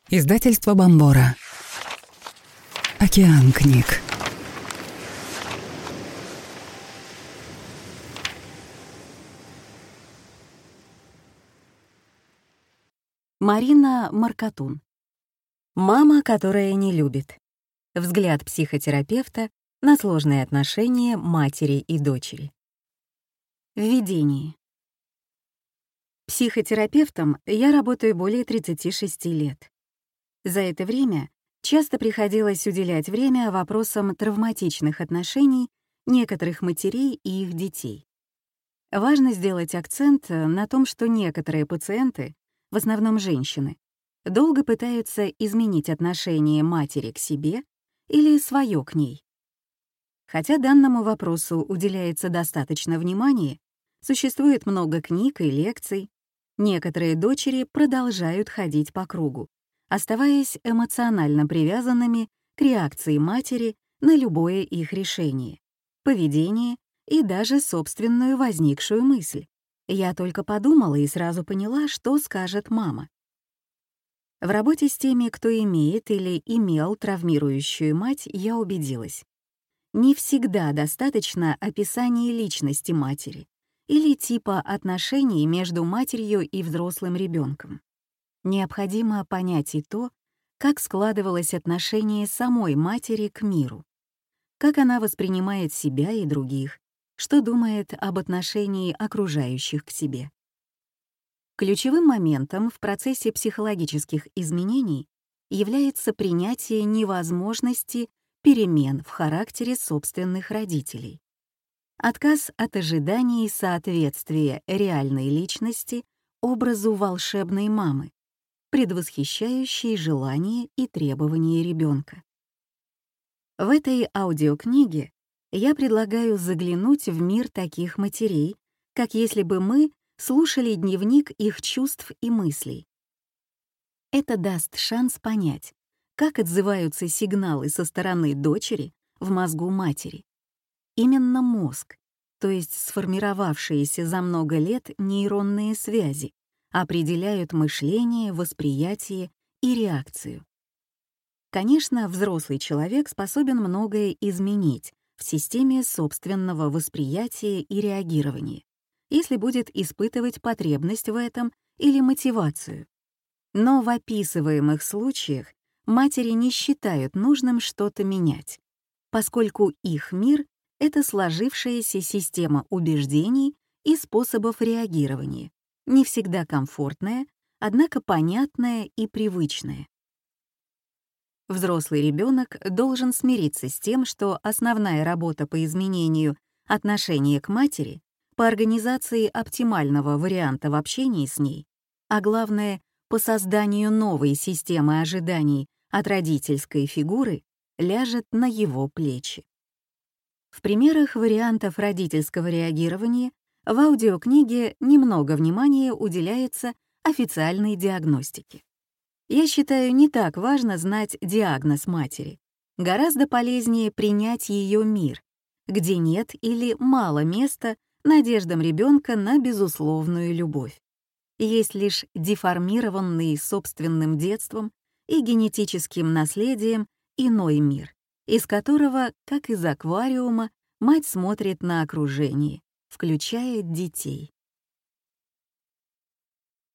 Издательство Бомбора. Океан книг. Марина Маркатун. Мама, которая не любит. Взгляд психотерапевта на сложные отношения матери и дочери. Введение. Психотерапевтом я работаю более 36 лет. За это время часто приходилось уделять время вопросам травматичных отношений некоторых матерей и их детей. Важно сделать акцент на том, что некоторые пациенты, в основном женщины, долго пытаются изменить отношение матери к себе или свое к ней. Хотя данному вопросу уделяется достаточно внимания, существует много книг и лекций, некоторые дочери продолжают ходить по кругу, оставаясь эмоционально привязанными к реакции матери на любое их решение, поведение и даже собственную возникшую мысль. Я только подумала и сразу поняла, что скажет мама. В работе с теми, кто имеет или имел травмирующую мать, я убедилась. Не всегда достаточно описания личности матери или типа отношений между матерью и взрослым ребенком. Необходимо понять и то, как складывалось отношение самой матери к миру, как она воспринимает себя и других, что думает об отношении окружающих к себе. Ключевым моментом в процессе психологических изменений является принятие невозможности перемен в характере собственных родителей. Отказ от ожиданий соответствия реальной личности образу волшебной мамы, предвосхищающей желания и требования ребенка. В этой аудиокниге я предлагаю заглянуть в мир таких матерей, как если бы мы слушали дневник их чувств и мыслей. Это даст шанс понять, как отзываются сигналы со стороны дочери в мозгу матери. Именно мозг, то есть сформировавшиеся за много лет нейронные связи, определяют мышление, восприятие и реакцию. Конечно, взрослый человек способен многое изменить в системе собственного восприятия и реагирования, если будет испытывать потребность в этом или мотивацию. Но в описываемых случаях матери не считают нужным что-то менять, поскольку их мир — это сложившаяся система убеждений и способов реагирования, не всегда комфортная, однако понятная и привычная. Взрослый ребенок должен смириться с тем, что основная работа по изменению отношения к матери, по организации оптимального варианта в общении с ней, а главное, по созданию новой системы ожиданий от родительской фигуры, ляжет на его плечи. В примерах вариантов родительского реагирования в аудиокниге немного внимания уделяется официальной диагностике. Я считаю, не так важно знать диагноз матери. Гораздо полезнее принять ее мир, где нет или мало места надеждам ребенка на безусловную любовь. Есть лишь деформированный собственным детством и генетическим наследием иной мир, из которого, как из аквариума, мать смотрит на окружение, включая детей.